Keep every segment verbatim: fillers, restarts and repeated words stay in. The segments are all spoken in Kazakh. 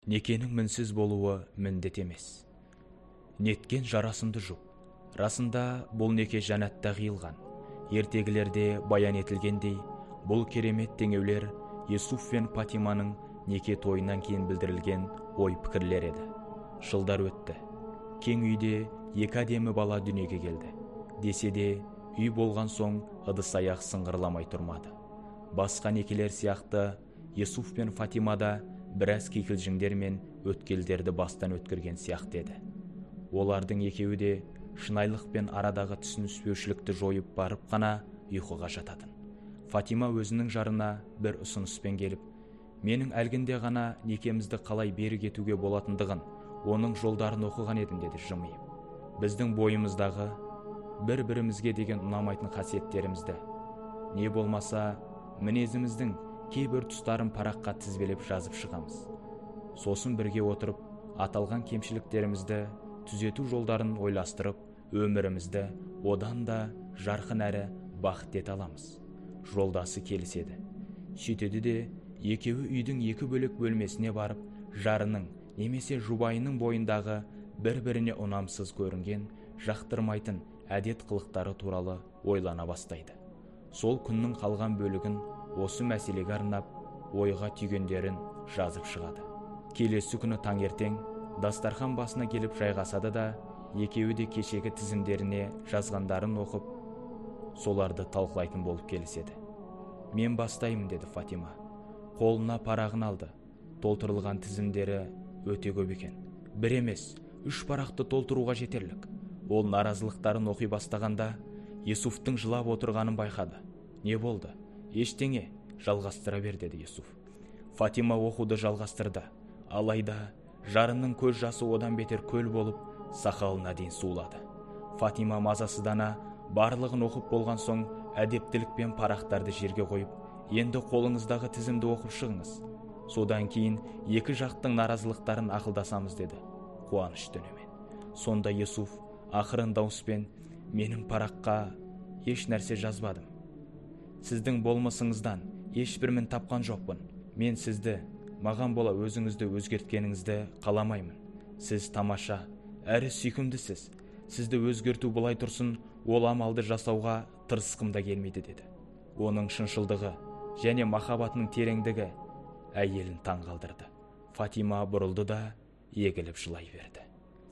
Некенің мінсіз болуы міндет емес. Неткен жарасымды жұп. Расында бұл неке жәннатта қиылған. Ертегілерде баян етілгендей, бұл керемет теңеулер Юсуф пен Фатиманың неке тойынан кейін білдірілген ой пікірлер еді. Жылдар өтті. Кең үйде екі әдемі бала дүниеге келді. Десе де, үй болған соң ыдыс аяқ сыңғырламай тұрмады. Басқа некелер сияқты Юсуф пен Фатима да біраз кикілжіңдер мен өткелдерді бастан өткірген сияқты еді. Олардың екеуі де шынайлық пен арадағы түсініспеушілікті жойып барып қана ұйқыға жататын. Фатима өзінің жарына бір ұсыныспен келіп, менің әлгінде ғана некемізді қалай берік етуге болатындығын, оның жолдарын оқыған едім деді жымиып. Біздің бойымыздағы бір-бірімізге деген ұнамайтын қасиеттерімізді, не болмаса мінезіміздің кейбір тұстарын параққа тізбелеп жазып шығамыз. Сосын бірге отырып, аталған кемшіліктерімізді түзету жолдарын ойластырып, өмірімізді одан да жарқын әрі бақыт ете аламыз. Жолдасы келіседі. Сөйтеді де, екеуі үйдің екі бөлек бөлмесіне барып, жарының немесе жұбайының бойындағы бір-біріне ұнамсыз көрінген, жақтырмайтын әдет қылықтары туралы ойлана бастайды. Сол күннің қалған бөлігін осы мәселеге арнап, ойға түйгендерін жазып шығады. Келесі күні таңертең дастархан басына келіп жайғасады да, екеуі де кешегі тізімдеріне жазғандарын оқып, соларды талқылайтын болып келіседі. Мен бастаймын, деді Фатима. Қолына парағын алды. Толтырылған тізімдері өте көп екен. Бір емес, үш парақты толтыруға жетерлік. Ол наразылықтарын оқи бастағанда Юсуфтың жылап отырғанын байқады. Не болды? Ештеңе, жалғастыра бер, деді Юсуф. Фатима оқуды жалғастырды. Алайда жарының көз жасы одан бетер көл болып, сақалына дейін сулады. Фатима мазасыздана барлығын оқып болған соң әдептілік пен парақтарды жерге қойып, енді қолыңыздағы тізімді оқып шығыңыз. Содан кейін екі жақтың наразылықтарын ақылдасамыз, деді қуаныш үнімен. Сонда Юсуф ақырын дауыспен, менің параққа еш нәрсе жазбадым. Сіздің болмысыңыздан ешбірмін тапқан жоқпын. Мен сізді, маған бола өзіңізді өзгерткеніңізді қаламаймын. Сіз тамаша, әрі сүйкімдісіз. Сізді өзгерту бұлай тұрсын, ол амалды жасауға тырысқым да келмейді, деді. Оның шыншылдығы және махаббатының тереңдігі әйелін таң қалдырды. Фатима бұрылды да егіліп жылай берді.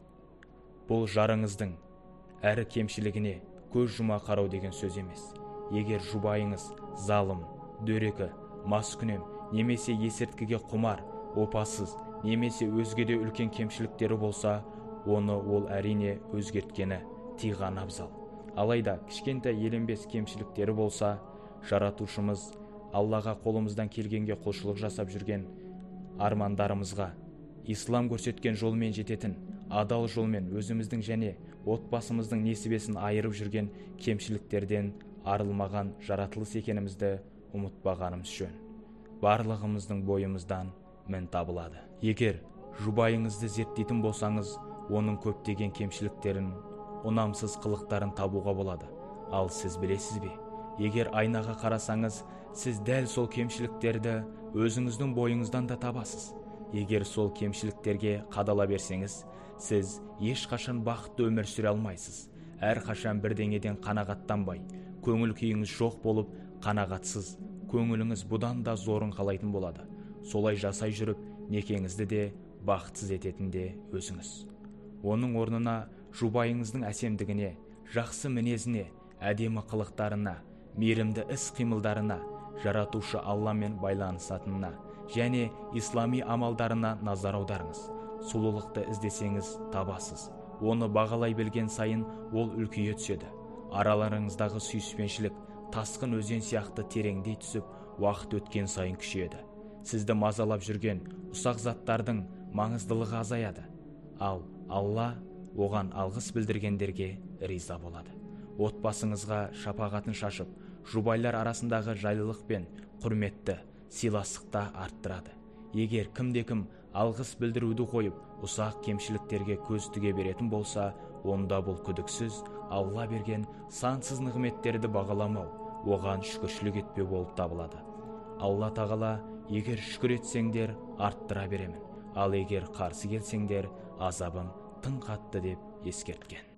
Бұл жарыңыздың әрі кемшілігіне көз жұма қарау деген сөз емес. Егер жұбайыңыз залым, дөрекі, маскүнем немесе есірткіге құмар, опасыз немесе өзгеде үлкен кемшіліктері болса, оны ол әрине өзгерткені тиған абзал. Алайда кішкентай еленбес кемшіліктері болса, жаратушымыз Аллаға қолымыздан келгенге құлшылық жасап жүрген армандарымызға, ислам көрсеткен жолмен жететін адал жолмен өзіміздің және отбасымыздың несібесін айырып жүрген кемшіліктерден арылмаған жаратылыс екенімізді ұмытпағанымыз жөн. Барлығымыздың бойымыздан мін табылады. Егер жұбайыңызды зерттейтін болсаңыз, оның көптеген кемшіліктерін, ұнамсыз қылықтарын табуға болады. Ал сіз білесіз бе? Егер айнаға қарасаңыз, сіз дәл сол кемшіліктерді өзіңіздің бойыңыздан да табасыз. Егер сол кемшіліктерге қадала берсеңіз, сіз ешқашан бақытты өмір сүре алмайсыз. Әрқашан бірдеңеден қанағаттанбай, көңіл күйіңіз жоқ болып, қанағатсыз, көңіліңіз бұдан да зорын қалайтын болады. Солай жасай жүріп, некеңізді де бақытсыз ететін де өзіңіз. Оның орнына жұбайыңыздың әсемдігіне, жақсы мінезіне, әдемі қылықтарына, мейірімді іс-қимылдарына, жаратушы Алламен байланысатынына және ислами амалдарына назар аударыңыз. Сұлулықты іздесеңіз табасыз. Оны бағалай білген сайын ол үлкейе түседі. Араларыңыздағы сүйіспеншілік тасқын өзен сияқты тереңдей түсіп, уақыт өткен сайын күшейеді. Сізді мазалап жүрген ұсақ заттардың маңыздылығы азаяды. Ал Алла оған алғыс білдіргендерге риза болады. Отбасыңызға шапағатын шашып, жұбайлар арасындағы жайлылық пен құрметті, сыйластықты арттырады. Егер кімде-кім алғыс білдіруді қойып, ұсақ кемшіліктерге көз тіге беретін болса, онда бұл күдіксіз Алла берген сансыз нығметтерді бағаламау, оған шүкіршілік етпеу болып табылады. Алла тағала, егер шүкір етсеңдер, арттыра беремін. ал егер қарсы келсеңдер, азабым тың қатты деп ескерткен.